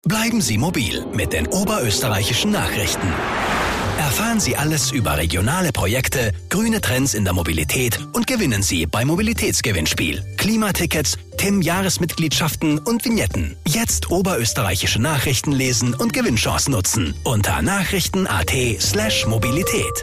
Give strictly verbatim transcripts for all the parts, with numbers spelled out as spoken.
Bleiben Sie mobil mit den oberösterreichischen Nachrichten. Erfahren Sie alles über regionale Projekte, grüne Trends in der Mobilität und gewinnen Sie beim Mobilitätsgewinnspiel. Klimatickets, T I M-Jahresmitgliedschaften und Vignetten. Jetzt oberösterreichische Nachrichten lesen und Gewinnchancen nutzen. Unter nachrichten.at slash Mobilität.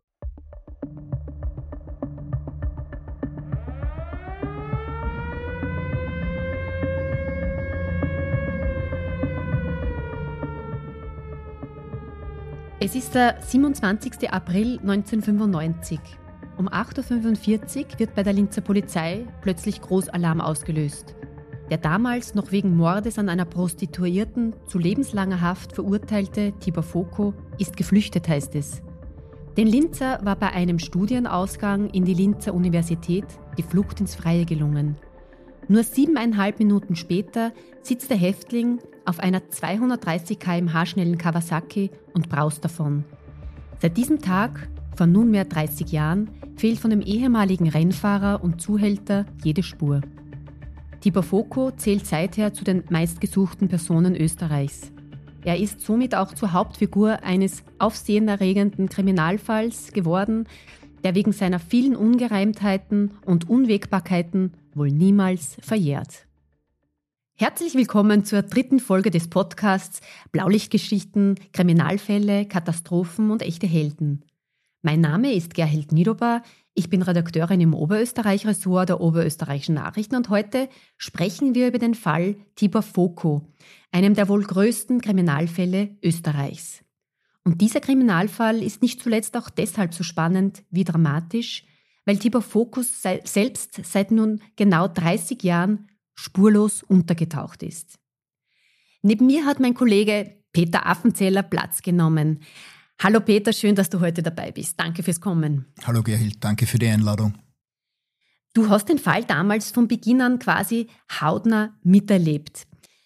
Es ist der siebenundzwanzigster April neunzehnhundertfünfundneunzig. Um acht Uhr fünfundvierzig wird bei der Linzer Polizei plötzlich Großalarm ausgelöst. Der damals noch wegen Mordes an einer Prostituierten zu lebenslanger Haft verurteilte Tibor Foko ist geflüchtet, heißt es. Den Linzer war bei einem Studienausgang in die Linzer Universität die Flucht ins Freie gelungen. Nur siebeneinhalb Minuten später sitzt der Häftling auf einer zweihundertdreißig Kilometer pro Stunde schnellen Kawasaki und braust davon. Seit diesem Tag, vor nunmehr dreißig Jahren, fehlt von dem ehemaligen Rennfahrer und Zuhälter jede Spur. Tibor Foko zählt seither zu den meistgesuchten Personen Österreichs. Er ist somit auch zur Hauptfigur eines aufsehenerregenden Kriminalfalls geworden, der wegen seiner vielen Ungereimtheiten und Unwägbarkeiten wohl niemals verjährt. Herzlich willkommen zur dritten Folge des Podcasts Blaulichtgeschichten, Kriminalfälle, Katastrophen und echte Helden. Mein Name ist Gerhild Nidober, ich bin Redakteurin im Oberösterreich-Ressort der Oberösterreichischen Nachrichten und heute sprechen wir über den Fall Tibor Foko, einem der wohl größten Kriminalfälle Österreichs. Und dieser Kriminalfall ist nicht zuletzt auch deshalb so spannend wie dramatisch, weil Tibor Foko se- selbst seit nun genau dreißig Jahren spurlos untergetaucht ist. Neben mir hat mein Kollege Peter Affenzeller Platz genommen. Hallo Peter, schön, dass du heute dabei bist. Danke fürs Kommen. Hallo Gerhild, danke für die Einladung. Du hast den Fall damals von Beginn an quasi hautnah miterlebt.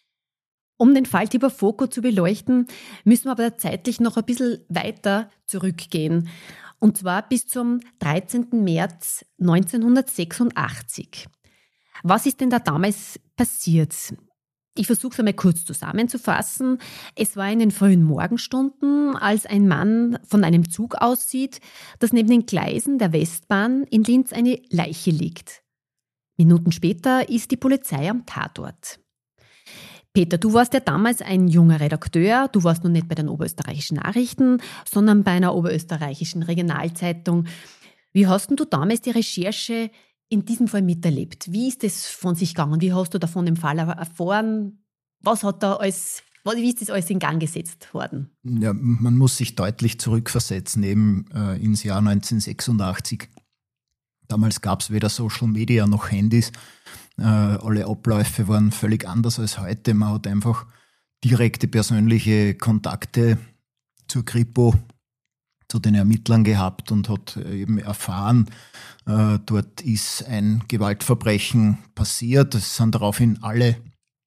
Um den Fall Tibor Foko zu beleuchten, müssen wir aber zeitlich noch ein bisschen weiter zurückgehen. Und zwar bis zum dreizehnten März neunzehnhundertsechsundachtzig. Was ist denn da damals passiert? Ich versuche es einmal kurz zusammenzufassen. Es war in den frühen Morgenstunden, als ein Mann von einem Zug aussieht, dass neben den Gleisen der Westbahn in Linz eine Leiche liegt. Minuten später ist die Polizei am Tatort. Peter, du warst ja damals ein junger Redakteur. Du warst nun nicht bei den Oberösterreichischen Nachrichten, sondern bei einer oberösterreichischen Regionalzeitung. Wie hast denn du damals die Recherche in diesem Fall miterlebt? Wie ist das von sich gegangen? Wie hast du davon im Fall erfahren? Was hat da alles, wie ist das alles in Gang gesetzt worden? Ja, man muss sich deutlich zurückversetzen, eben äh, ins Jahr neunzehnhundertsechsundachtzig. Damals gab es weder Social Media noch Handys. Äh, alle Abläufe waren völlig anders als heute. Man hat einfach direkte persönliche Kontakte zur Kripo, zu den Ermittlern gehabt und hat eben erfahren, äh, dort ist ein Gewaltverbrechen passiert. Es sind daraufhin alle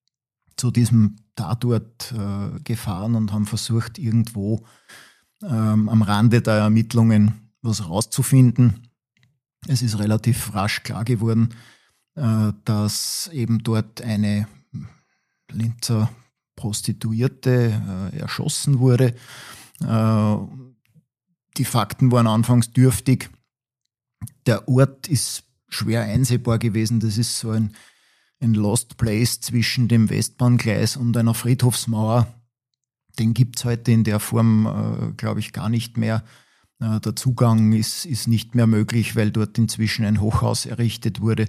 zu diesem Tatort äh, gefahren und haben versucht, irgendwo ähm, am Rande der Ermittlungen was rauszufinden. Es ist relativ rasch klar geworden, äh, dass eben dort eine Linzer Prostituierte äh, erschossen wurde. Äh, Die Fakten waren anfangs dürftig. Der Ort ist schwer einsehbar gewesen. Das ist so ein, ein Lost Place zwischen dem Westbahngleis und einer Friedhofsmauer. Den gibt es heute in der Form, äh, glaube ich, gar nicht mehr. Äh, der Zugang ist, ist nicht mehr möglich, weil dort inzwischen ein Hochhaus errichtet wurde.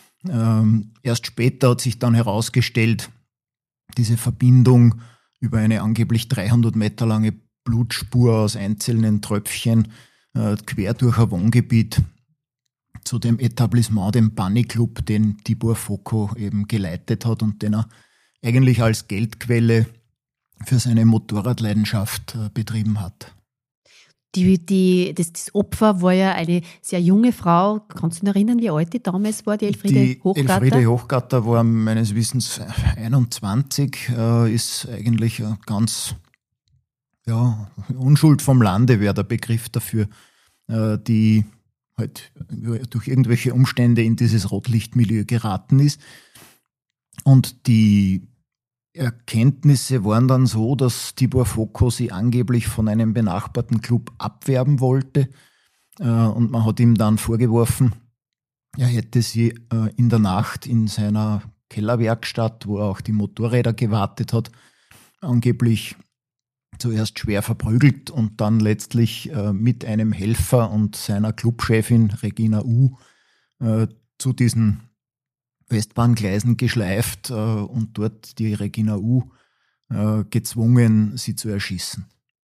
Ähm, erst später hat sich dann herausgestellt, diese Verbindung über eine angeblich dreihundert Meter lange Blutspur aus einzelnen Tröpfchen äh, quer durch ein Wohngebiet zu dem Etablissement, dem Bunny Club, den Tibor Foko eben geleitet hat und den er eigentlich als Geldquelle für seine Motorradleidenschaft äh, betrieben hat. Die, die, das, das Opfer war ja eine sehr junge Frau. Kannst du dich erinnern, wie alt die damals war, die Elfriede die Hochgatter? Elfriede Hochgatter war meines Wissens einundzwanzig, äh, ist eigentlich ein ganz... Ja, Unschuld vom Lande wäre der Begriff dafür, die halt durch irgendwelche Umstände in dieses Rotlichtmilieu geraten ist. Und die Erkenntnisse waren dann so, dass Tibor Foko sie angeblich von einem benachbarten Club abwerben wollte. Und man hat ihm dann vorgeworfen, er hätte sie in der Nacht in seiner Kellerwerkstatt, wo er auch die Motorräder gewartet hat, angeblich zuerst schwer verprügelt und dann letztlich mit einem Helfer und seiner Clubchefin Regina U. zu diesen Westbahngleisen geschleift und dort die Regina U. gezwungen, sie zu erschießen.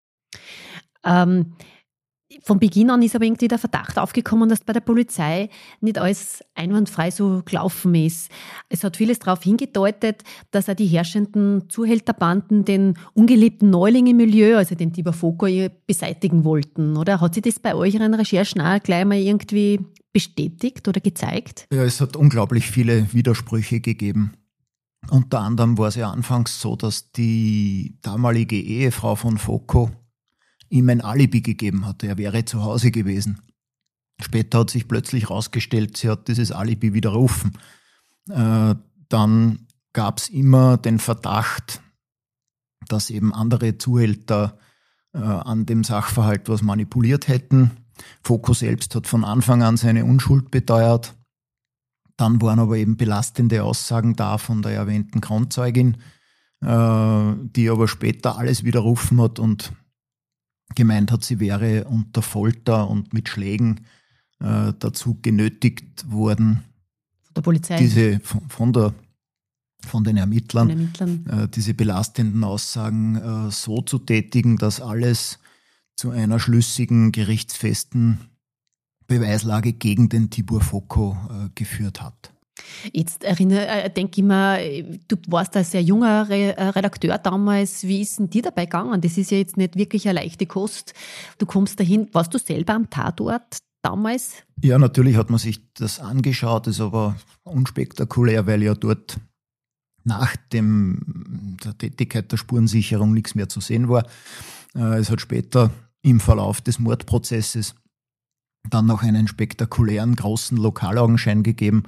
Ähm, von Beginn an ist aber irgendwie der Verdacht aufgekommen, dass bei der Polizei nicht alles einwandfrei so gelaufen ist. Es hat vieles darauf hingedeutet, dass auch die herrschenden Zuhälterbanden den ungeliebten Neuling im Milieu, also den Tibor Foko, beseitigen wollten, oder? Hat sich das bei euren Recherchen auch gleich mal irgendwie bestätigt oder gezeigt? Ja, es hat unglaublich viele Widersprüche gegeben. Unter anderem war es ja anfangs so, dass die damalige Ehefrau von Foko ihm ein Alibi gegeben hatte, er wäre zu Hause gewesen. Später hat sich plötzlich herausgestellt, sie hat dieses Alibi widerrufen. Äh, dann gab es immer den Verdacht, dass eben andere Zuhälter äh, an dem Sachverhalt was manipuliert hätten. Foko selbst hat von Anfang an seine Unschuld beteuert. Dann waren aber eben belastende Aussagen da von der erwähnten Kronzeugin, äh, die aber später alles widerrufen hat und gemeint hat, sie wäre unter Folter und mit Schlägen äh, dazu genötigt worden, von der Polizei, diese von, von, der, von den Ermittlern, von den Ermittlern. Äh, diese belastenden Aussagen äh, so zu tätigen, dass alles zu einer schlüssigen, gerichtsfesten Beweislage gegen den Tibor Foko äh, geführt hat. Jetzt erinnere, denke ich mir, du warst ein sehr junger Redakteur damals. Wie ist denn dir dabei gegangen? Das ist ja jetzt nicht wirklich eine leichte Kost. Du kommst dahin. Warst du selber am Tatort damals? Ja, natürlich hat man sich das angeschaut. Das ist aber unspektakulär, weil ja dort nach dem, der Tätigkeit der Spurensicherung nichts mehr zu sehen war. Es hat später im Verlauf des Mordprozesses dann noch einen spektakulären großen Lokalaugenschein gegeben,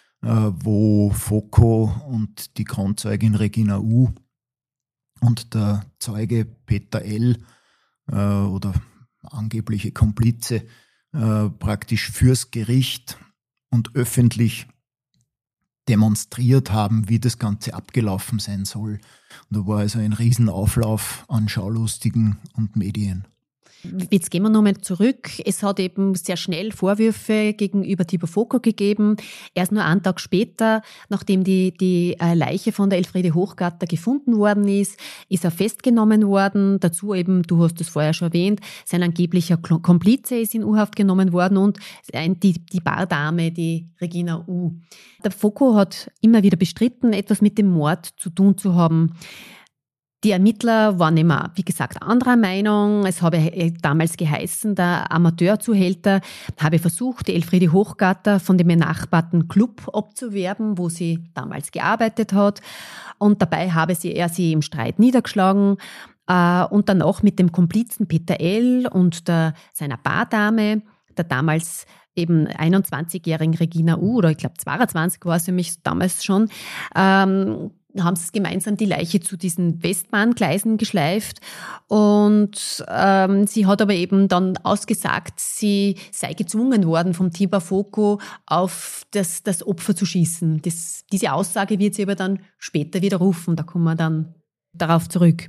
wo Foko und die Kronzeugin Regina U. und der Zeuge Peter L. oder angebliche Komplize praktisch fürs Gericht und öffentlich demonstriert haben, wie das Ganze abgelaufen sein soll. Und da war also ein Riesenauflauf an Schaulustigen und Medien. Jetzt gehen wir nochmal zurück. Es hat eben sehr schnell Vorwürfe gegenüber Tibor Foko gegeben. Erst nur einen Tag später, nachdem die, die Leiche von der Elfriede Hochgarter gefunden worden ist, ist er festgenommen worden. Dazu eben, du hast es vorher schon erwähnt, sein angeblicher Komplize ist in U-Haft genommen worden und die, die Bardame, die Regina U. Der Foko hat immer wieder bestritten, etwas mit dem Mord zu tun zu haben. Die Ermittler waren immer, wie gesagt, anderer Meinung. Es habe damals geheißen, der Amateurzuhälter habe versucht, die Elfriede Hochgarter von dem benachbarten Club abzuwerben, wo sie damals gearbeitet hat. Und dabei habe sie, er sie im Streit niedergeschlagen. Und danach mit dem Komplizen Peter L. und der, seiner Bardame, der damals eben einundzwanzigjährigen Regina U. oder ich glaube zweiundzwanzig war sie mich damals schon, ähm, haben sie gemeinsam die Leiche zu diesen Westbahngleisen geschleift und ähm, sie hat aber eben dann ausgesagt, sie sei gezwungen worden vom Tibor Foko auf das, das Opfer zu schießen. Das, diese Aussage wird sie aber dann später widerrufen, da kommen wir dann darauf zurück.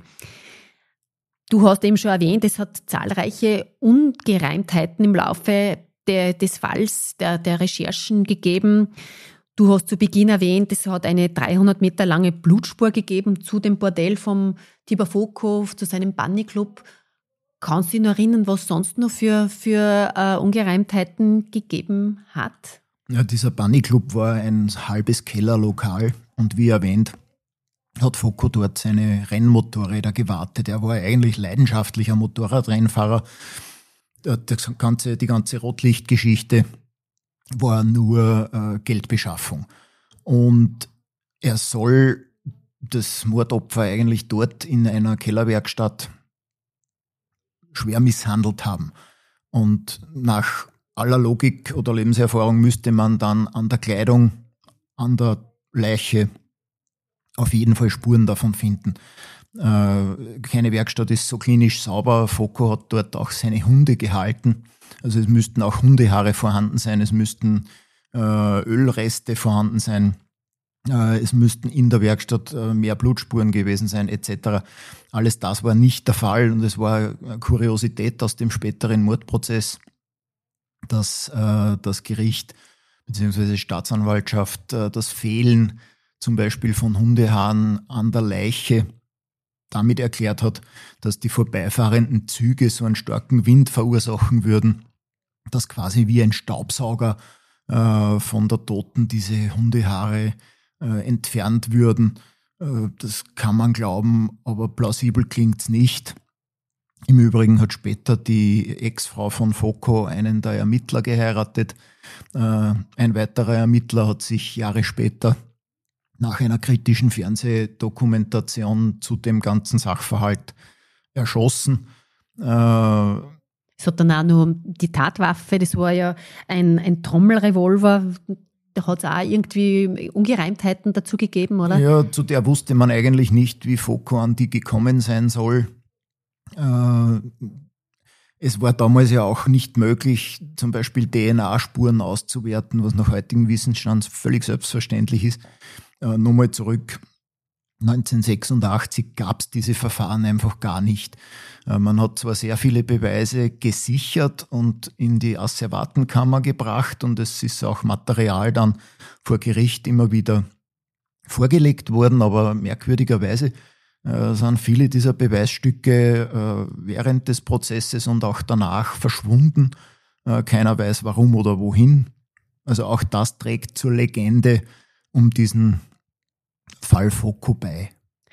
Du hast eben schon erwähnt, es hat zahlreiche Ungereimtheiten im Laufe der, des Falls, der, der Recherchen gegeben. Du hast zu Beginn erwähnt, es hat eine dreihundert Meter lange Blutspur gegeben zu dem Bordell vom Tibor Foko, zu seinem Bunny-Club. Kannst du dich noch erinnern, was sonst noch für, für uh, Ungereimtheiten gegeben hat? Ja, dieser Bunny-Club war ein halbes Kellerlokal und wie erwähnt, hat Foko dort seine Rennmotorräder gewartet. Er war eigentlich leidenschaftlicher Motorradrennfahrer. Das ganze, die ganze Rotlichtgeschichte war nur äh, Geldbeschaffung. Und er soll das Mordopfer eigentlich dort in einer Kellerwerkstatt schwer misshandelt haben. Und nach aller Logik oder Lebenserfahrung müsste man dann an der Kleidung, an der Leiche auf jeden Fall Spuren davon finden. Äh, keine Werkstatt ist so klinisch sauber. Foko hat dort auch seine Hunde gehalten. Also es müssten auch Hundehaare vorhanden sein, es müssten äh, Ölreste vorhanden sein, äh, es müssten in der Werkstatt äh, mehr Blutspuren gewesen sein, et cetera. Alles das war nicht der Fall und es war eine Kuriosität aus dem späteren Mordprozess, dass äh, das Gericht bzw. Staatsanwaltschaft äh, das Fehlen zum Beispiel von Hundehaaren an der Leiche damit erklärt hat, dass die vorbeifahrenden Züge so einen starken Wind verursachen würden, dass quasi wie ein Staubsauger äh, von der Toten diese Hundehaare äh, entfernt würden. Äh, das kann man glauben, aber plausibel klingt's nicht. Im Übrigen hat später die Ex-Frau von Foko einen der Ermittler geheiratet. Äh, ein weiterer Ermittler hat sich Jahre später nach einer kritischen Fernsehdokumentation zu dem ganzen Sachverhalt erschossen. Äh, es hat dann auch nur die Tatwaffe, das war ja ein, ein Trommelrevolver, da hat es auch irgendwie Ungereimtheiten dazu gegeben, oder? Ja, zu der wusste man eigentlich nicht, wie Foko an die gekommen sein soll. Äh, es war damals ja auch nicht möglich, zum Beispiel D N A-Spuren auszuwerten, was nach heutigem Wissensstand völlig selbstverständlich ist. Äh, Nochmal zurück, neunzehnhundertsechsundachtzig gab es diese Verfahren einfach gar nicht. Äh, man hat zwar sehr viele Beweise gesichert und in die Asservatenkammer gebracht und es ist auch Material dann vor Gericht immer wieder vorgelegt worden, aber merkwürdigerweise äh, sind viele dieser Beweisstücke äh, während des Prozesses und auch danach verschwunden. Äh, keiner weiß warum oder wohin. Also auch das trägt zur Legende um diesen Fall Foko bei.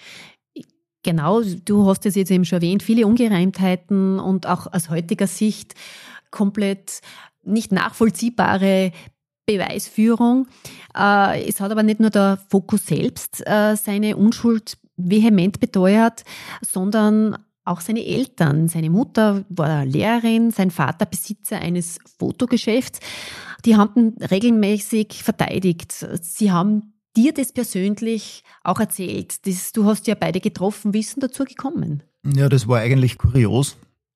Genau, du hast es jetzt eben schon erwähnt, viele Ungereimtheiten und auch aus heutiger Sicht komplett nicht nachvollziehbare Beweisführung. Äh, es hat aber nicht nur der Foko selbst äh, seine Unschuld vehement beteuert, sondern auch seine Eltern. Seine Mutter war Lehrerin, sein Vater Besitzer eines Fotogeschäfts. Die haben ihn regelmäßig verteidigt. Sie haben dir das persönlich auch erzählt. Das, du hast ja beide getroffen. Wie ist denn dazu gekommen? Ja, das war eigentlich kurios.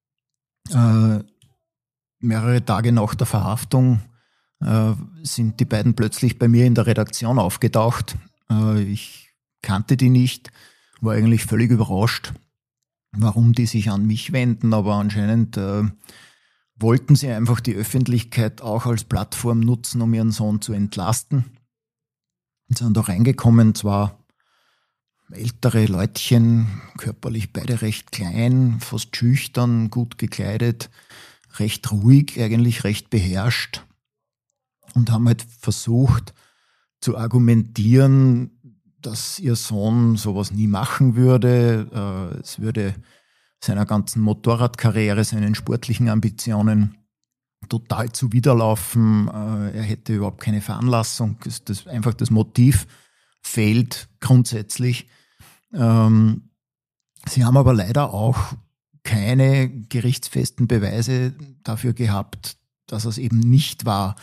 Äh, mehrere Tage nach der Verhaftung äh, sind die beiden plötzlich bei mir in der Redaktion aufgetaucht. Äh, ich kannte die nicht, war eigentlich völlig überrascht, warum die sich an mich wenden, aber anscheinend äh, wollten sie einfach die Öffentlichkeit auch als Plattform nutzen, um ihren Sohn zu entlasten. Und sind da reingekommen, zwar ältere Leutchen, körperlich beide recht klein, fast schüchtern, gut gekleidet, recht ruhig, eigentlich recht beherrscht und haben halt versucht zu argumentieren, dass ihr Sohn sowas nie machen würde. Es würde seiner ganzen Motorradkarriere, seinen sportlichen Ambitionen total zuwiderlaufen. Er hätte überhaupt keine Veranlassung. Das, das, einfach das Motiv fehlt grundsätzlich. Sie haben aber leider auch keine gerichtsfesten Beweise dafür gehabt, dass es eben nicht war.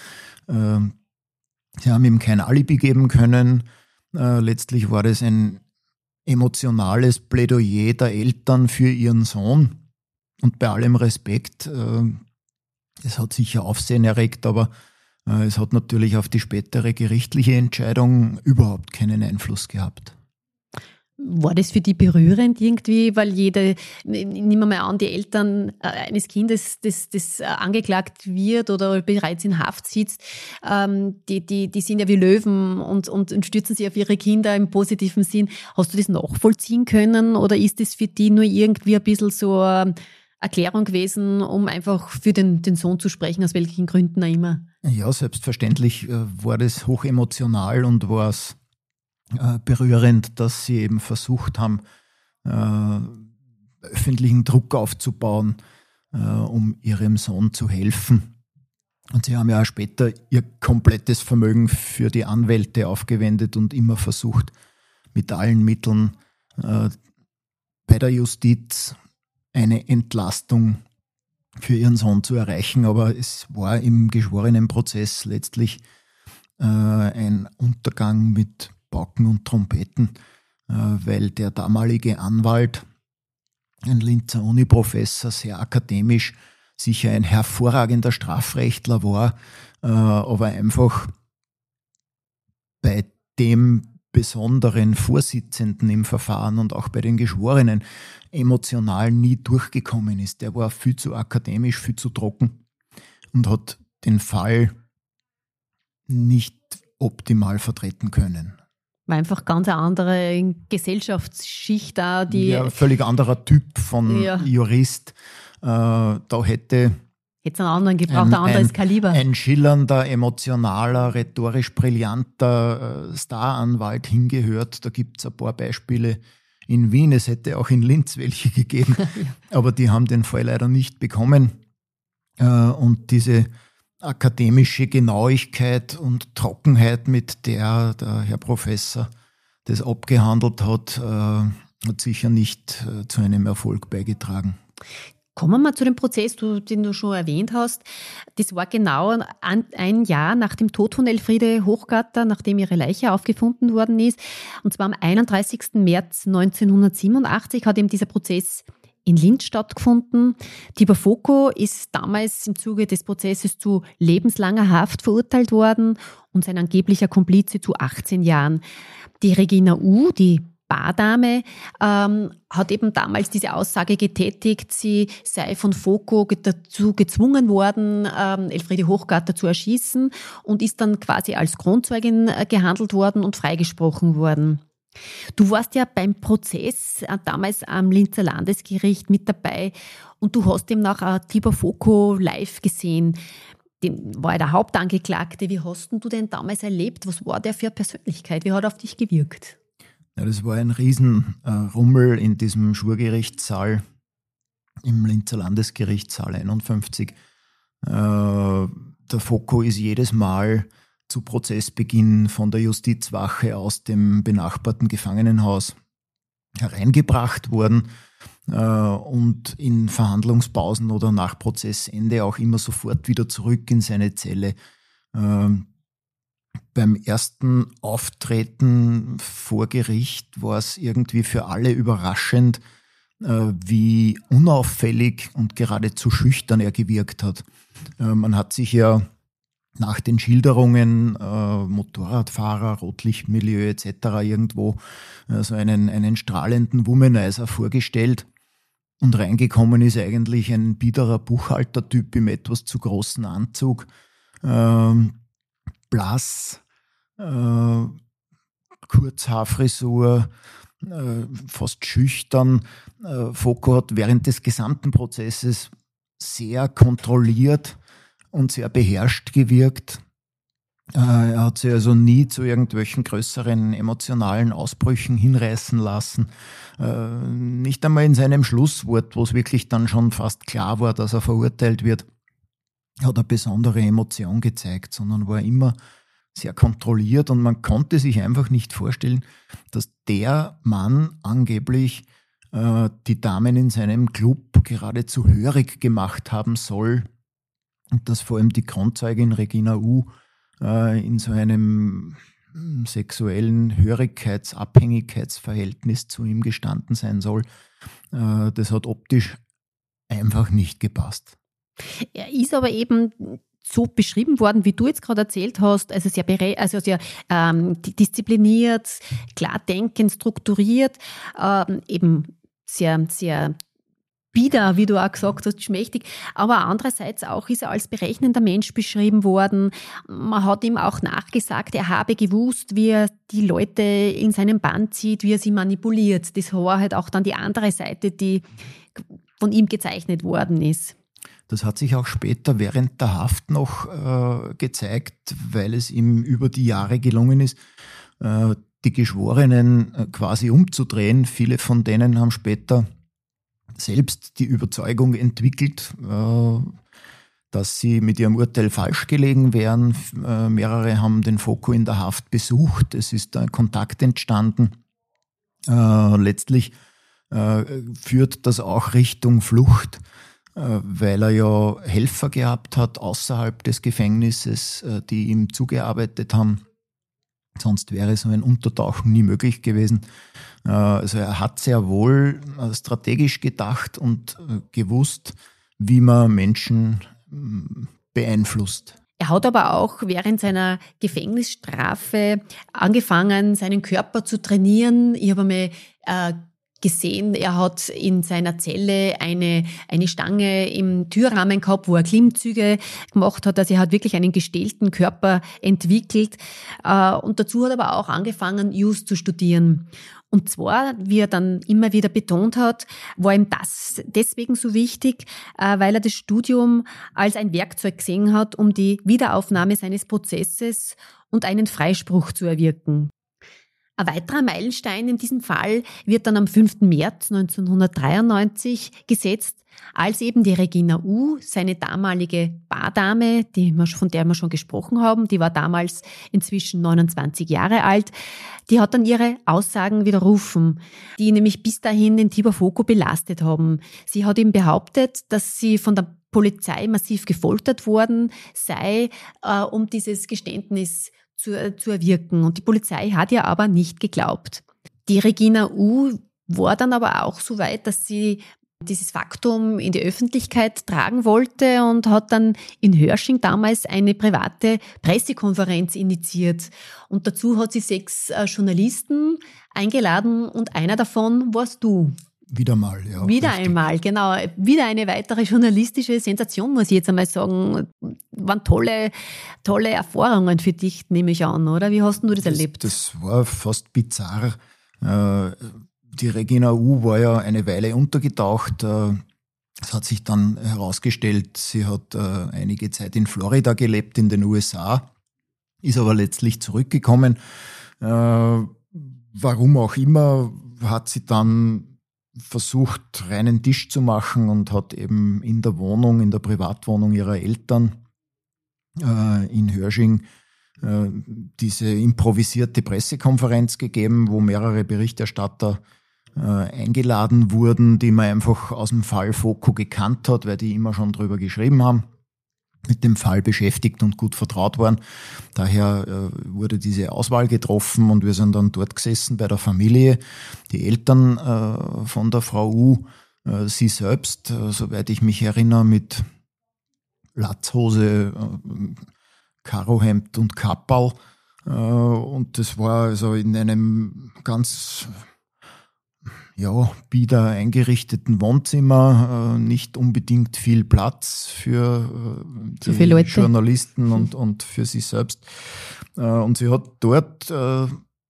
Sie haben ihm kein Alibi geben können. Letztlich war das ein emotionales Plädoyer der Eltern für ihren Sohn. Und bei allem Respekt, es hat sicher Aufsehen erregt, aber es hat natürlich auf die spätere gerichtliche Entscheidung überhaupt keinen Einfluss gehabt. War das für die berührend irgendwie, weil jede, nehmen wir mal an, die Eltern eines Kindes, das, das angeklagt wird oder bereits in Haft sitzt, die, die, die sind ja wie Löwen und, und, und stürzen sich auf ihre Kinder im positiven Sinn. Hast du das nachvollziehen können oder ist das für die nur irgendwie ein bisschen so eine Erklärung gewesen, um einfach für den, den Sohn zu sprechen, aus welchen Gründen auch immer? Ja, selbstverständlich war das hochemotional und war es berührend, dass sie eben versucht haben, äh, öffentlichen Druck aufzubauen, äh, um ihrem Sohn zu helfen. Und sie haben ja auch später ihr komplettes Vermögen für die Anwälte aufgewendet und immer versucht, mit allen Mitteln äh, bei der Justiz eine Entlastung für ihren Sohn zu erreichen. Aber es war im geschworenen Prozess letztlich äh, ein Untergang mit Pauken und Trompeten. weil der damalige Anwalt, ein Linzer Uni-Professor, sehr akademisch, sicher ein hervorragender Strafrechtler war, aber einfach bei dem besonderen Vorsitzenden im Verfahren und auch bei den Geschworenen emotional nie durchgekommen ist. Der war viel zu akademisch, viel zu trocken und hat den Fall nicht optimal vertreten können. War einfach ganz eine andere Gesellschaftsschicht da, die. Ja, völlig anderer Typ von ja. Jurist. Äh, da hätte. Hätte es einen anderen gebraucht, ein, ein anderes Kaliber. Ein schillernder, emotionaler, rhetorisch brillanter äh, Staranwalt hingehört. Da gibt es ein paar Beispiele in Wien. Es hätte auch in Linz welche gegeben. ja. Aber die haben den Fall leider nicht bekommen. Äh, und diese akademische Genauigkeit und Trockenheit, mit der der Herr Professor das abgehandelt hat, äh, hat sicher nicht äh, zu einem Erfolg beigetragen. Kommen wir zu dem Prozess, den du schon erwähnt hast. Das war genau ein Jahr nach dem Tod von Elfriede Hochgarter, nachdem ihre Leiche aufgefunden worden ist. Und zwar am einunddreißigsten März neunzehnhundertsiebenundachtzig hat eben dieser Prozess in Linz stattgefunden. Tibor Foko ist damals im Zuge des Prozesses zu lebenslanger Haft verurteilt worden und sein angeblicher Komplize zu achtzehn Jahren. Die Regina U., die Bardame, ähm, hat eben damals diese Aussage getätigt, sie sei von Foko dazu gezwungen worden, ähm, Elfriede Hochgarter zu erschießen und ist dann quasi als Kronzeugin äh, gehandelt worden und freigesprochen worden. Du warst ja beim Prozess äh, damals am Linzer Landesgericht mit dabei und du hast eben auch äh, Tibor Foko live gesehen. Den war ja der Hauptangeklagte. Wie hast du denn damals erlebt? Was war der für eine Persönlichkeit? Wie hat er auf dich gewirkt? Ja, das war ein Riesenrummel in diesem Schwurgerichtssaal im Linzer Landesgerichtssaal einundfünfzig. Äh, der Foko ist jedes Mal zu Prozessbeginn von der Justizwache aus dem benachbarten Gefangenenhaus hereingebracht worden äh, und in Verhandlungspausen oder nach Prozessende auch immer sofort wieder zurück in seine Zelle. Äh, beim ersten Auftreten vor Gericht war es irgendwie für alle überraschend, äh, wie unauffällig und geradezu schüchtern er gewirkt hat. Äh, man hat sich ja nach den Schilderungen, äh, Motorradfahrer, Rotlichtmilieu et cetera irgendwo äh, so einen, einen strahlenden Womanizer vorgestellt und reingekommen ist eigentlich ein biederer Buchhaltertyp im etwas zu großen Anzug, äh, blass, äh, Kurzhaarfrisur, äh, fast schüchtern. Äh, Foko hat während des gesamten Prozesses sehr kontrolliert und sehr beherrscht gewirkt. Äh, er hat sich also nie zu irgendwelchen größeren emotionalen Ausbrüchen hinreißen lassen. Äh, nicht einmal in seinem Schlusswort, wo es wirklich dann schon fast klar war, dass er verurteilt wird, hat er besondere Emotion gezeigt, sondern war immer sehr kontrolliert und man konnte sich einfach nicht vorstellen, dass der Mann angeblich äh, die Damen in seinem Club geradezu hörig gemacht haben soll und dass vor allem die Kronzeugin Regina U. äh, in so einem sexuellen Hörigkeits-Abhängigkeitsverhältnis zu ihm gestanden sein soll. Äh, das hat optisch einfach nicht gepasst. Er ist aber eben so beschrieben worden, wie du jetzt gerade erzählt hast, also sehr, bere- also sehr ähm, diszipliniert, klar denkend, strukturiert, ähm, eben sehr, sehr bieder, wie du auch gesagt hast, schmächtig, aber andererseits auch ist er als berechnender Mensch beschrieben worden. Man hat ihm auch nachgesagt, er habe gewusst, wie er die Leute in seinen Bann zieht, wie er sie manipuliert. Das war halt auch dann die andere Seite, die von ihm gezeichnet worden ist. Das hat sich auch später während der Haft noch äh, gezeigt, weil es ihm über die Jahre gelungen ist, äh, die Geschworenen äh, quasi umzudrehen. Viele von denen haben später selbst die Überzeugung entwickelt, äh, dass sie mit ihrem Urteil falsch gelegen wären. Äh, mehrere haben den Foko in der Haft besucht. Es ist ein Kontakt entstanden. Äh, letztlich äh, führt das auch Richtung Flucht, weil er ja Helfer gehabt hat außerhalb des Gefängnisses, die ihm zugearbeitet haben. Sonst wäre so ein Untertauchen nie möglich gewesen. Also er hat sehr wohl strategisch gedacht und gewusst, wie man Menschen beeinflusst. Er hat aber auch während seiner Gefängnisstrafe angefangen, seinen Körper zu trainieren. Ich habe einmal äh, gesehen, er hat in seiner Zelle eine, eine Stange im Türrahmen gehabt, wo er Klimmzüge gemacht hat. Also er hat wirklich einen gestählten Körper entwickelt. Äh, und dazu hat er aber auch angefangen, Jus zu studieren. Und zwar, wie er dann immer wieder betont hat, war ihm das deswegen so wichtig, weil er das Studium als ein Werkzeug gesehen hat, um die Wiederaufnahme seines Prozesses und einen Freispruch zu erwirken. Ein weiterer Meilenstein in diesem Fall wird dann am fünften März neunzehnhundertdreiundneunzig gesetzt, als eben die Regina U., seine damalige Bardame, die wir, von der wir schon gesprochen haben, die war damals inzwischen neunundzwanzig Jahre alt, die hat dann ihre Aussagen widerrufen, die nämlich bis dahin den Tibor Foko belastet haben. Sie hat ihm behauptet, dass sie von der Polizei massiv gefoltert worden sei, äh, um dieses Geständnis zu, zu erwirken. Und die Polizei hat ihr aber nicht geglaubt. Die Regina U. war dann aber auch so weit, dass sie dieses Faktum in die Öffentlichkeit tragen wollte und hat dann in Hörsching damals eine private Pressekonferenz initiiert. Und dazu hat sie sechs äh, Journalisten eingeladen und einer davon warst du. Wieder mal, ja. Wieder richtig. einmal, genau. Wieder eine weitere journalistische Sensation, muss ich jetzt einmal sagen. Waren tolle, tolle Erfahrungen für dich, nehme ich an, oder? Wie hast du das, das erlebt? Das war fast bizarr. Äh, Die Regina U. war ja eine Weile untergetaucht. Es hat sich dann herausgestellt, sie hat einige Zeit in Florida gelebt, in den U S A, ist aber letztlich zurückgekommen. Warum auch immer, hat sie dann versucht, reinen Tisch zu machen und hat eben in der Wohnung, in der Privatwohnung ihrer Eltern in Hörsching diese improvisierte Pressekonferenz gegeben, wo mehrere Berichterstatter eingeladen wurden, die man einfach aus dem Fall Foko gekannt hat, weil die immer schon drüber geschrieben haben, mit dem Fall beschäftigt und gut vertraut waren. Daher äh, wurde diese Auswahl getroffen und wir sind dann dort gesessen bei der Familie. Die Eltern äh, von der Frau U., äh, sie selbst, äh, soweit ich mich erinnere, mit Latzhose, äh, Karohemd und Kapperl. Äh, und das war also in einem ganz ja, bieder eingerichteten Wohnzimmer, äh, nicht unbedingt viel Platz für äh, die so Leute. Journalisten und, und für sie selbst. Äh, und sie hat dort äh,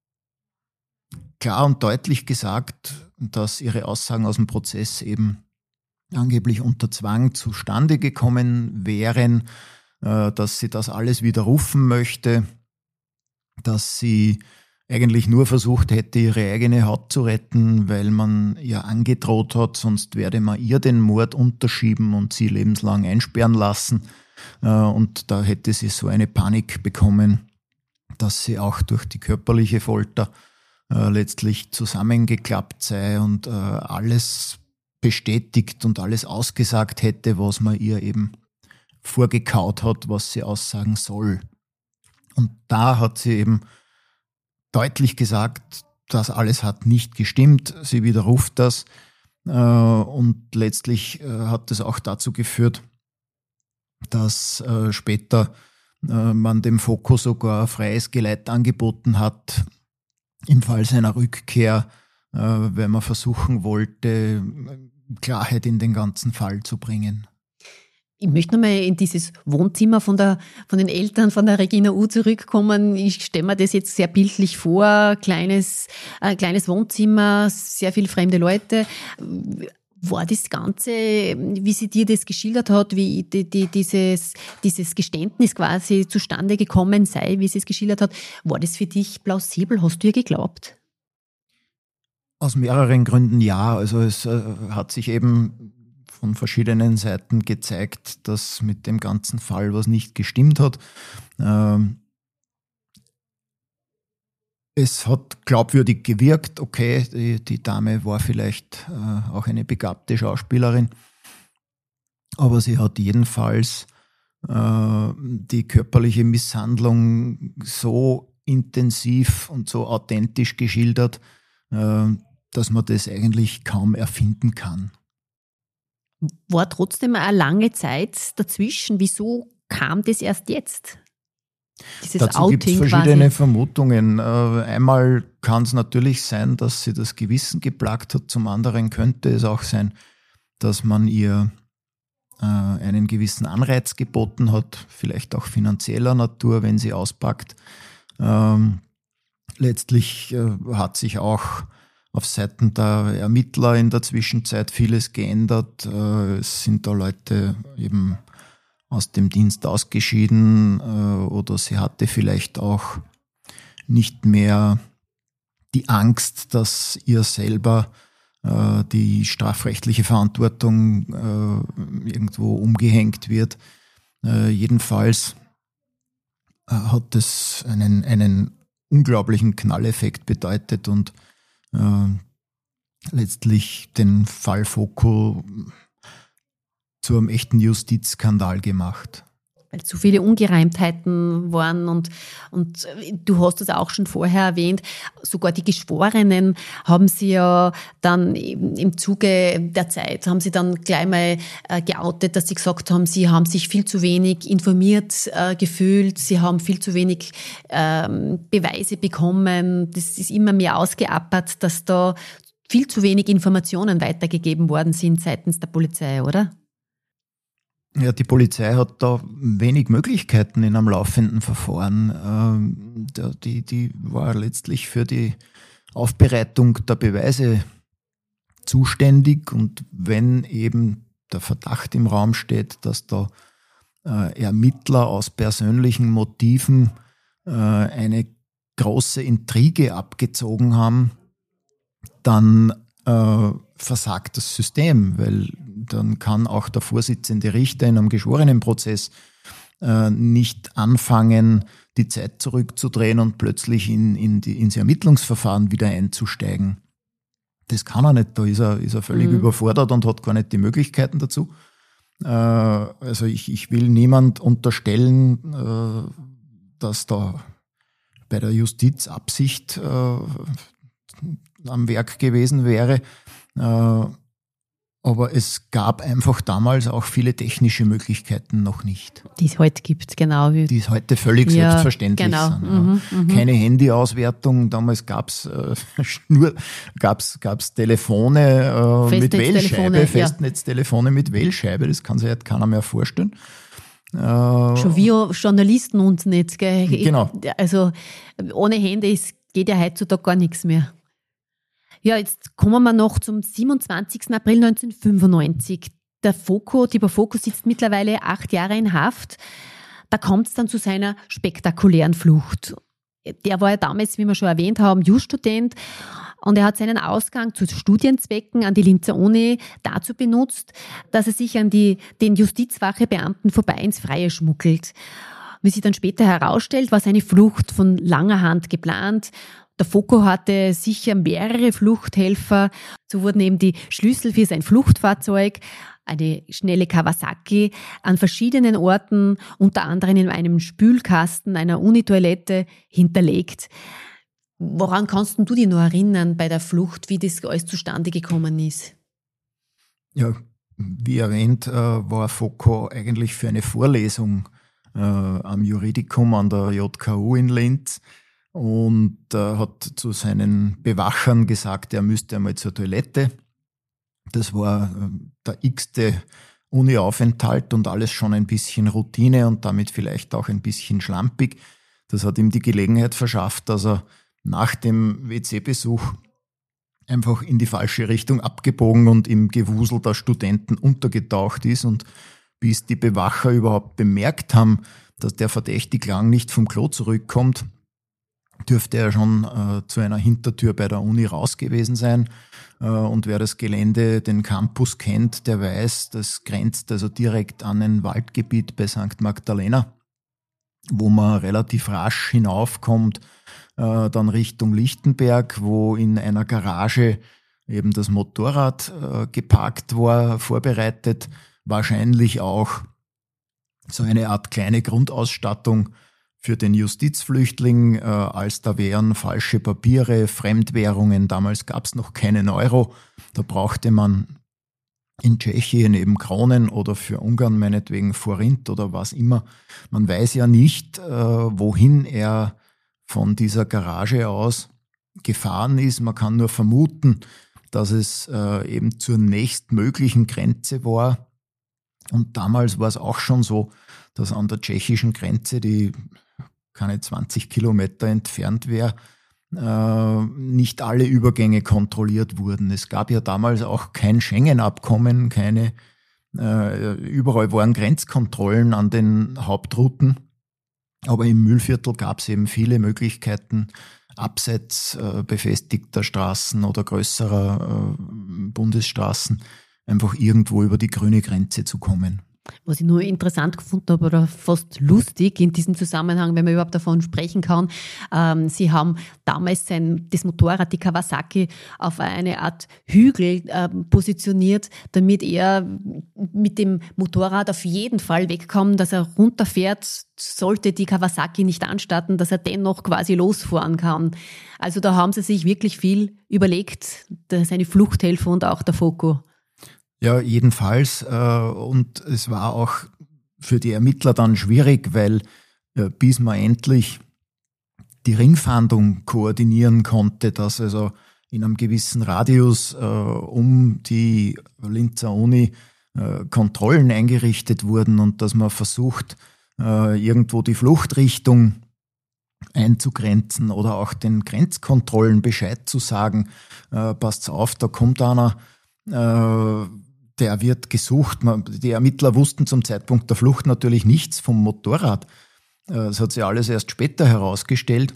klar und deutlich gesagt, dass ihre Aussagen aus dem Prozess eben angeblich unter Zwang zustande gekommen wären, äh, dass sie das alles widerrufen möchte, dass sie eigentlich nur versucht hätte, ihre eigene Haut zu retten, weil man ihr angedroht hat, sonst werde man ihr den Mord unterschieben und sie lebenslang einsperren lassen. Und da hätte sie so eine Panik bekommen, dass sie auch durch die körperliche Folter letztlich zusammengeklappt sei und alles bestätigt und alles ausgesagt hätte, was man ihr eben vorgekaut hat, was sie aussagen soll. Und da hat sie eben deutlich gesagt, das alles hat nicht gestimmt. Sie widerruft das äh, und letztlich äh, hat das auch dazu geführt, dass äh, später äh, man dem Foko sogar freies Geleit angeboten hat im Fall seiner Rückkehr, äh, weil man versuchen wollte, Klarheit in den ganzen Fall zu bringen. Ich möchte nochmal in dieses Wohnzimmer von, der, von den Eltern von der Regina U. zurückkommen. Ich stelle mir das jetzt sehr bildlich vor. Kleines, äh, kleines Wohnzimmer, sehr viele fremde Leute. War das Ganze, wie sie dir das geschildert hat, wie die, die, dieses, dieses Geständnis quasi zustande gekommen sei, wie sie es geschildert hat, war das für dich plausibel? Hast du ihr geglaubt? Aus mehreren Gründen ja. Also es äh, hat sich eben von verschiedenen Seiten gezeigt, dass mit dem ganzen Fall was nicht gestimmt hat. Ähm, es hat glaubwürdig gewirkt, okay, die, die Dame war vielleicht äh, auch eine begabte Schauspielerin, aber sie hat jedenfalls äh, die körperliche Misshandlung so intensiv und so authentisch geschildert, äh, dass man das eigentlich kaum erfinden kann. War trotzdem eine lange Zeit dazwischen. Wieso kam das erst jetzt? Dieses Dazu gibt es Outing verschiedene quasi. Vermutungen. Äh, einmal kann es natürlich sein, dass sie das Gewissen geplagt hat. Zum anderen könnte es auch sein, dass man ihr äh, einen gewissen Anreiz geboten hat, vielleicht auch finanzieller Natur, wenn sie auspackt. Ähm, letztlich äh, hat sich auch auf Seiten der Ermittler in der Zwischenzeit vieles geändert. Äh, es sind da Leute eben aus dem Dienst ausgeschieden äh, oder sie hatte vielleicht auch nicht mehr die Angst, dass ihr selber äh, die strafrechtliche Verantwortung äh, irgendwo umgehängt wird. Äh, jedenfalls äh, hat es einen, einen unglaublichen Knalleffekt bedeutet und äh, letztlich den Fall Foko zu einem echten Justizskandal gemacht. Weil zu viele Ungereimtheiten waren und, und du hast es auch schon vorher erwähnt, sogar die Geschworenen haben sie ja dann im Zuge der Zeit, haben sie dann gleich mal äh, geoutet, dass sie gesagt haben, sie haben sich viel zu wenig informiert äh, gefühlt, sie haben viel zu wenig ähm, Beweise bekommen, das ist immer mehr ausgeappert, dass da viel zu wenig Informationen weitergegeben worden sind seitens der Polizei, oder? Ja, die Polizei hat da wenig Möglichkeiten in einem laufenden Verfahren. Die, die war letztlich für die Aufbereitung der Beweise zuständig und wenn eben der Verdacht im Raum steht, dass da Ermittler aus persönlichen Motiven eine große Intrige abgezogen haben, dann versagt das System, weil dann kann auch der Vorsitzende Richter in einem Geschworenenprozess äh, nicht anfangen, die Zeit zurückzudrehen und plötzlich in, in die, ins Ermittlungsverfahren wieder einzusteigen. Das kann er nicht, da ist er, ist er völlig mhm. überfordert und hat gar nicht die Möglichkeiten dazu. Äh, also ich, ich will niemand unterstellen, äh, dass da bei der Justiz Absicht äh, am Werk gewesen wäre. Äh, aber es gab einfach damals auch viele technische Möglichkeiten noch nicht. Die es heute gibt, genau. Die es heute völlig ja, selbstverständlich genau. sind. Ja. Mhm, mhm. Keine Handyauswertung, damals gab es äh, nur gab's, gab's Telefone äh, mit Wählscheibe, Festnetztelefone ja. mit Wählscheibe, das kann sich halt keiner mehr vorstellen. Äh, Schon wir Journalisten uns nicht, gell? Genau. Also ohne Handys geht ja heutzutage gar nichts mehr. Ja, jetzt kommen wir noch zum siebenundzwanzigsten April neunzehnhundertfünfundneunzig. Der Foko, Tibor Foko sitzt mittlerweile acht Jahre in Haft. Da kommt es dann zu seiner spektakulären Flucht. Der war ja damals, wie wir schon erwähnt haben, Jus-Student und er hat seinen Ausgang zu Studienzwecken an die Linzer Uni dazu benutzt, dass er sich an die, den Justizwachebeamten vorbei ins Freie schmuggelt. Wie sich dann später herausstellt, war seine Flucht von langer Hand geplant. Der Foko hatte sicher mehrere Fluchthelfer. So wurden eben die Schlüssel für sein Fluchtfahrzeug, eine schnelle Kawasaki, an verschiedenen Orten, unter anderem in einem Spülkasten einer Unitoilette, hinterlegt. Woran kannst du dich noch erinnern bei der Flucht, wie das alles zustande gekommen ist? Ja, wie erwähnt, war Foko eigentlich für eine Vorlesung am Juridikum an der J K U in Linz und äh, hat zu seinen Bewachern gesagt, er müsste einmal zur Toilette. Das war äh, der x-te Uni-Aufenthalt und alles schon ein bisschen Routine und damit vielleicht auch ein bisschen schlampig. Das hat ihm die Gelegenheit verschafft, dass er nach dem W C-Besuch einfach in die falsche Richtung abgebogen und im Gewusel der Studenten untergetaucht ist. Und bis die Bewacher überhaupt bemerkt haben, dass der verdächtig lang nicht vom Klo zurückkommt, dürfte er schon äh, zu einer Hintertür bei der Uni raus gewesen sein. Äh, und wer das Gelände, den Campus kennt, der weiß, das grenzt also direkt an ein Waldgebiet bei Sankt Magdalena, wo man relativ rasch hinaufkommt, äh, dann Richtung Lichtenberg, wo in einer Garage eben das Motorrad äh, geparkt war, vorbereitet, wahrscheinlich auch so eine Art kleine Grundausstattung für den Justizflüchtling, äh, als da wären falsche Papiere, Fremdwährungen. Damals gab es noch keinen Euro. Da brauchte man in Tschechien eben Kronen oder für Ungarn meinetwegen Forint oder was immer. Man weiß ja nicht, äh, wohin er von dieser Garage aus gefahren ist. Man kann nur vermuten, dass es äh, eben zur nächstmöglichen Grenze war. Und damals war es auch schon so, dass an der tschechischen Grenze, die keine zwanzig Kilometer entfernt wäre, äh, nicht alle Übergänge kontrolliert wurden. Es gab ja damals auch kein Schengen-Abkommen, keine, äh, überall waren Grenzkontrollen an den Hauptrouten. Aber im Mühlviertel gab es eben viele Möglichkeiten, abseits äh, befestigter Straßen oder größerer äh, Bundesstraßen einfach irgendwo über die grüne Grenze zu kommen. Was ich nur interessant gefunden habe oder fast lustig in diesem Zusammenhang, wenn man überhaupt davon sprechen kann, ähm, Sie haben damals sein, das Motorrad, die Kawasaki, auf eine Art Hügel äh, positioniert, damit er mit dem Motorrad auf jeden Fall wegkommt, dass er runterfährt, sollte die Kawasaki nicht anstatten, dass er dennoch quasi losfahren kann. Also da haben Sie sich wirklich viel überlegt, seine Fluchthelfer und auch der Foco. Ja, jedenfalls. Und es war auch für die Ermittler dann schwierig, weil bis man endlich die Ringfahndung koordinieren konnte, dass also in einem gewissen Radius um die Linzer Uni Kontrollen eingerichtet wurden und dass man versucht, irgendwo die Fluchtrichtung einzugrenzen oder auch den Grenzkontrollen Bescheid zu sagen, passt auf, da kommt einer, der wird gesucht. Die Ermittler wussten zum Zeitpunkt der Flucht natürlich nichts vom Motorrad. Das hat sich alles erst später herausgestellt.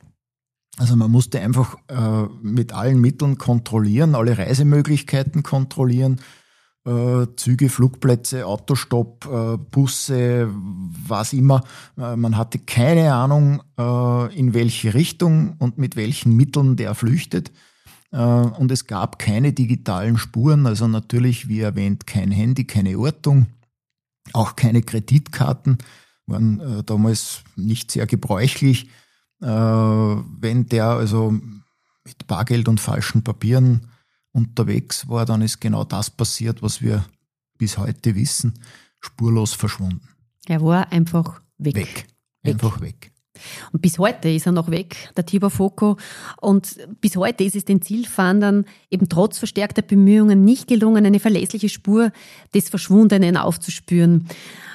Also man musste einfach äh, mit allen Mitteln kontrollieren, alle Reisemöglichkeiten kontrollieren, äh, Züge, Flugplätze, Autostopp, äh, Busse, was immer. Äh, man hatte keine Ahnung, äh, in welche Richtung und mit welchen Mitteln der flüchtet. Und es gab keine digitalen Spuren, also natürlich, wie erwähnt, kein Handy, keine Ortung, auch keine Kreditkarten, waren äh, damals nicht sehr gebräuchlich. Äh, wenn der also mit Bargeld und falschen Papieren unterwegs war, dann ist genau das passiert, was wir bis heute wissen, spurlos verschwunden. Er war einfach weg. Weg, einfach weg. weg. Und bis heute ist er noch weg, der Tibor Foco. Und bis heute ist es den Zielfahndern eben trotz verstärkter Bemühungen nicht gelungen, eine verlässliche Spur des Verschwundenen aufzuspüren.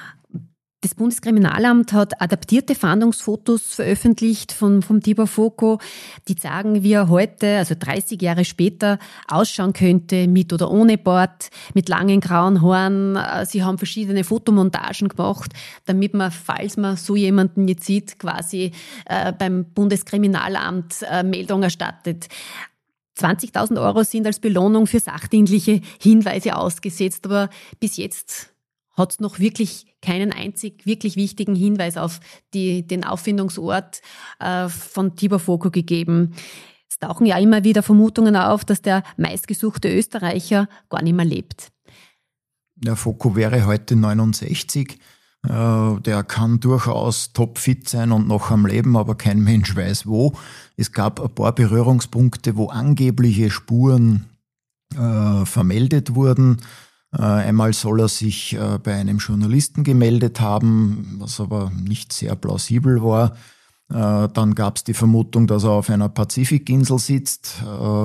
Das Bundeskriminalamt hat adaptierte Fahndungsfotos veröffentlicht von, vom Tibor Foco, die zeigen, wie er heute, also dreißig Jahre später, ausschauen könnte, mit oder ohne Bart, mit langen grauen Haaren. Sie haben verschiedene Fotomontagen gemacht, damit man, falls man so jemanden jetzt sieht, quasi äh, beim Bundeskriminalamt äh, Meldung erstattet. zwanzigtausend Euro sind als Belohnung für sachdienliche Hinweise ausgesetzt, aber bis jetzt hat es noch wirklich keinen einzig wirklich wichtigen Hinweis auf die, den Auffindungsort äh, von Tibor Foco gegeben. Es tauchen ja immer wieder Vermutungen auf, dass der meistgesuchte Österreicher gar nicht mehr lebt. Der Foco wäre heute neunundsechzig. Äh, der kann durchaus topfit sein und noch am Leben, aber kein Mensch weiß wo. Es gab ein paar Berührungspunkte, wo angebliche Spuren äh, vermeldet wurden. Einmal soll er sich bei einem Journalisten gemeldet haben, was aber nicht sehr plausibel war. Dann gab es die Vermutung, dass er auf einer Pazifikinsel sitzt,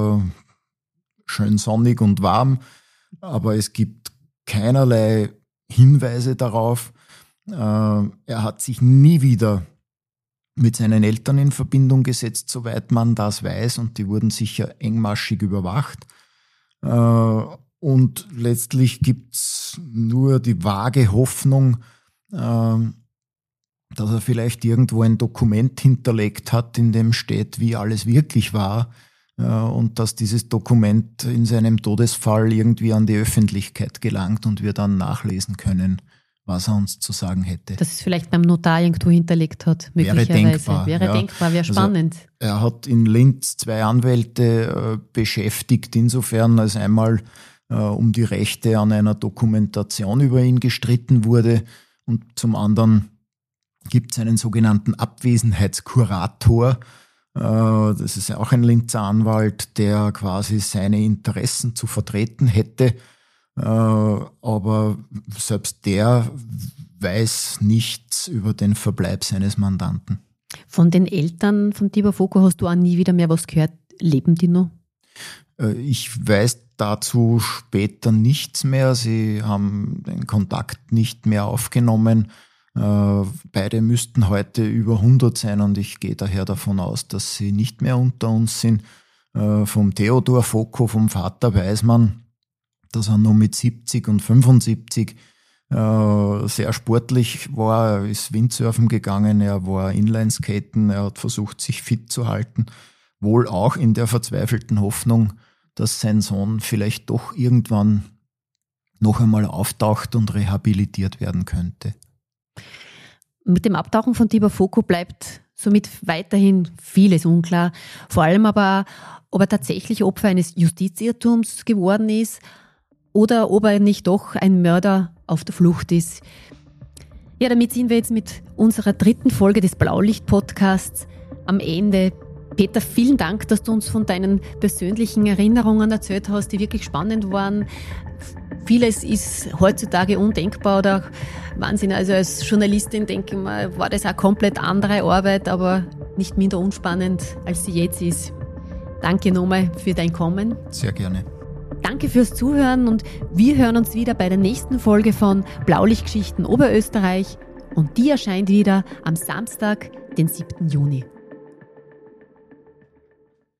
schön sonnig und warm, aber es gibt keinerlei Hinweise darauf. Er hat sich nie wieder mit seinen Eltern in Verbindung gesetzt, soweit man das weiß, und die wurden sicher engmaschig überwacht. Und letztlich gibt's nur die vage Hoffnung, äh, dass er vielleicht irgendwo ein Dokument hinterlegt hat, in dem steht, wie alles wirklich war, äh, und dass dieses Dokument in seinem Todesfall irgendwie an die Öffentlichkeit gelangt und wir dann nachlesen können, was er uns zu sagen hätte. Dass es vielleicht beim Notar irgendwo hinterlegt hat, möglicherweise. Wäre denkbar. Wäre ja. denkbar, wäre spannend. Also, er hat in Linz zwei Anwälte äh, beschäftigt, insofern als einmal um die Rechte an einer Dokumentation über ihn gestritten wurde und zum anderen gibt es einen sogenannten Abwesenheitskurator. Das ist ja auch ein Linzer Anwalt, der quasi seine Interessen zu vertreten hätte. Aber selbst der weiß nichts über den Verbleib seines Mandanten. Von den Eltern von Tibor Foko hast du auch nie wieder mehr was gehört. Leben die noch? Ich weiß dazu später nichts mehr. Sie haben den Kontakt nicht mehr aufgenommen. Beide müssten heute über hundert sein und ich gehe daher davon aus, dass sie nicht mehr unter uns sind. Vom Theodor Foko, vom Vater, weiß man, dass er nur mit siebzig und fünfundsiebzig sehr sportlich war. Er ist Windsurfen gegangen, er war Inlineskaten, er hat versucht, sich fit zu halten. Wohl auch in der verzweifelten Hoffnung, dass sein Sohn vielleicht doch irgendwann noch einmal auftaucht und rehabilitiert werden könnte. Mit dem Abtauchen von Tibor Foko bleibt somit weiterhin vieles unklar. Vor allem aber, ob er tatsächlich Opfer eines Justizirrtums geworden ist oder ob er nicht doch ein Mörder auf der Flucht ist. Ja, damit sind wir jetzt mit unserer dritten Folge des Blaulicht-Podcasts am Ende. Peter, vielen Dank, dass du uns von deinen persönlichen Erinnerungen erzählt hast, die wirklich spannend waren. Vieles ist heutzutage undenkbar oder Wahnsinn. Also als Journalistin denke ich mal, war das auch komplett andere Arbeit, aber nicht minder unspannend, als sie jetzt ist. Danke nochmal für dein Kommen. Sehr gerne. Danke fürs Zuhören und wir hören uns wieder bei der nächsten Folge von Blaulichtgeschichten Oberösterreich und die erscheint wieder am Samstag, den siebten Juni.